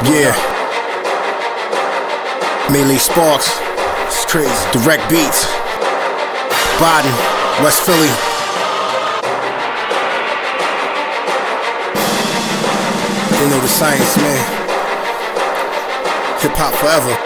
Yeah. Melee Sparks. It's crazy. Direct Beats. Baden, West Philly. They know the science, man. Hip hop forever.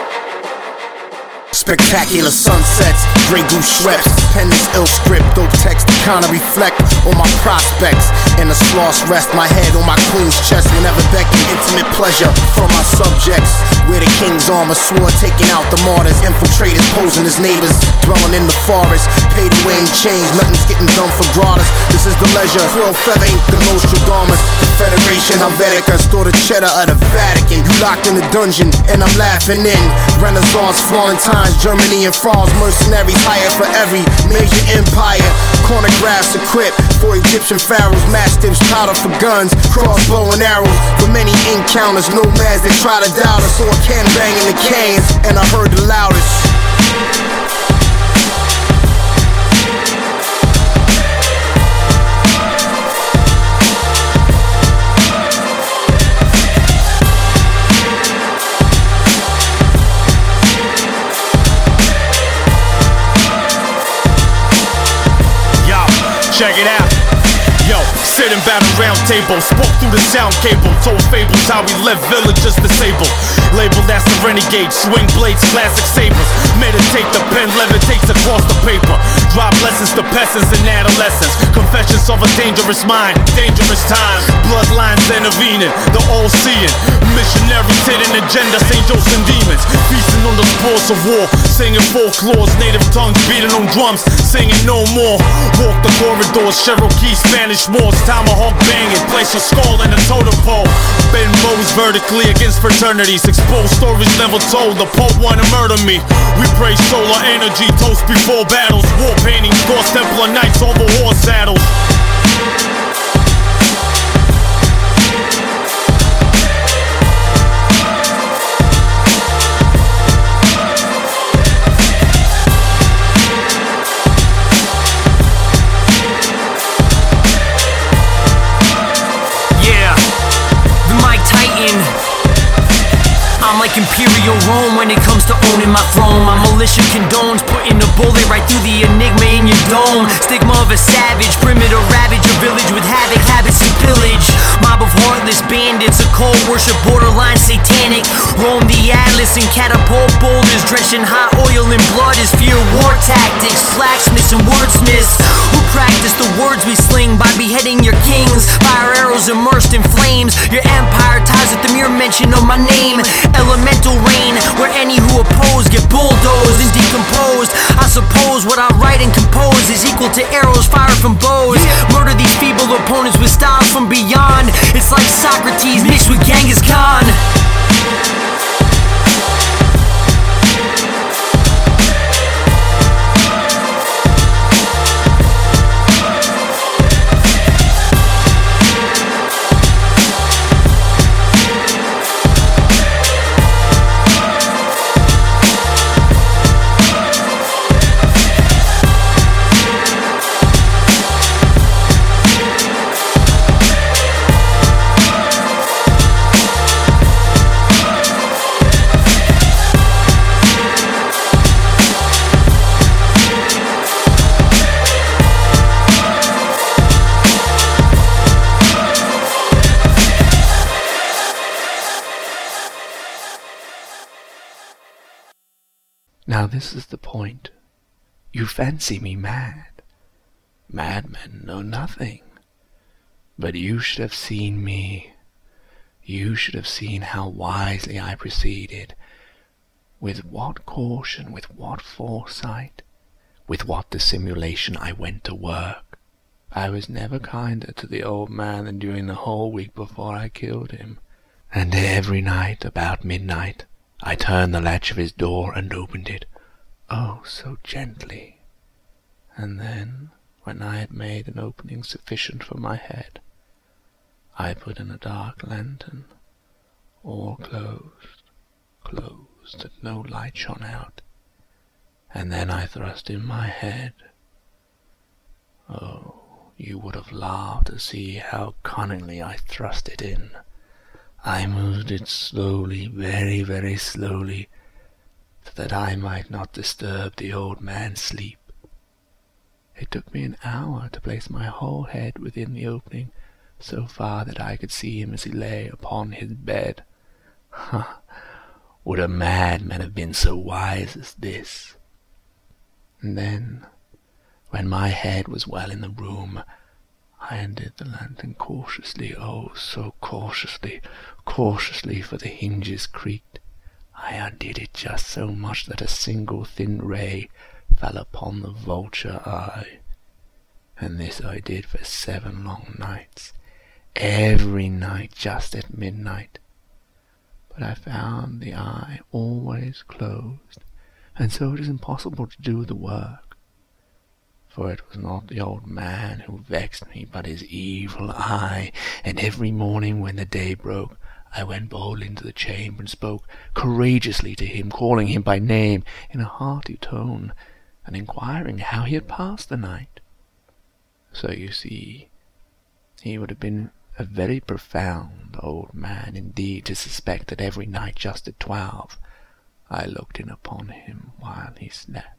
Spectacular sunsets, Grey Goose Schweppes, pen this ill script, dope text to kinda reflect on my prospects. In a sloth's rest, my head on my queen's chest, whenever becking intimate pleasure from my subjects. We're the king's armor sword, taking out the martyrs, infiltrators posing as neighbors, dwelling in the forest, paid away in change, nothing's getting done for gratis. This is the leisure, Quill Feather ain't the Nostradamus. Confederation Helvetica, store the cheddar of the Vatican. You locked in the dungeon, and I'm laughing in. Renaissance, Florentines, Germany and France, mercenaries hired for every major empire. Chronographs equipped for Egyptian pharaohs, mastiffs, powder for guns, crossbow and arrows. For many encounters, nomads that try to doubt us. Saw a can banging the cans, and I heard the loudest. Check it out. Yo, sitting by the round table, spoke through the sound cable, told fables how we left villages disabled. Labeled as the renegade, swing blades, classic sabers. Meditate, the pen levitates across the paper. Drop lessons to peasants and adolescents. Confessions of a dangerous mind, dangerous times. Bloodlines intervening, the all-seeing. Missionaries hitting agendas, angels and demons. Feasting on the spoils of war, singing folklores. Native tongues beating on drums, singing no more. Walk the corridors, Cherokee, Spanish Moors. Tomahawk banging, place a skull in a totem pole. Bend bows vertically against fraternities. Exposed stories never told, the Pope wanna murder me. We pray solar energy, toast before battles. War paintings, Ghost Templar Knights over horse saddles. I'm like Imperial Rome when it comes to owning my throne. My militia condones putting a bullet right through the enigma in your dome. Stigma of a savage, primitive ravage a village with havoc, habits and pillage. Mob of heartless bandits, a cold worship borderline satanic. Roam the atlas and catapult boulders, drenched in hot oil and blood is fear war tactics. Blacksmiths and wordsmiths who practice the words we sling by beheading your kings. Fire arrows immersed in flames, your empire ties with the mere mention of my name. Elemental rain, where any who oppose get bulldozed and decomposed. I suppose what I write and compose is equal to arrows fired from bows. Murder these feeble opponents with styles from beyond. It's like Socrates mixed with Genghis Khan. Now this is the point. You fancy me mad. Madmen know nothing. But you should have seen me. You should have seen how wisely I proceeded. With what caution, with what foresight, with what dissimulation I went to work. I was never kinder to the old man than during the whole week before I killed him. And every night, about midnight, I turned the latch of his door and opened it, oh, so gently. And then, when I had made an opening sufficient for my head, I put in a dark lantern, all closed, that no light shone out, and then I thrust in my head. Oh, you would have laughed to see how cunningly I thrust it in. I moved it slowly, very, very slowly, so that I might not disturb the old man's sleep. It took me an hour to place my whole head within the opening, so far that I could see him as he lay upon his bed. Ha! Would a madman have been so wise as this? And then, when my head was well in the room, I undid the lantern cautiously, oh, so cautiously, for the hinges creaked. I undid it just so much that a single thin ray fell upon the vulture eye. And this I did for 7 long nights, every night just at midnight. But I found the eye always closed, and so it is impossible to do the work. For it was not the old man who vexed me, but his evil eye, and every morning when the day broke, I went boldly into the chamber and spoke courageously to him, calling him by name in a hearty tone, and inquiring how he had passed the night. So you see, he would have been a very profound old man indeed to suspect that every night just at 12 I looked in upon him while he slept.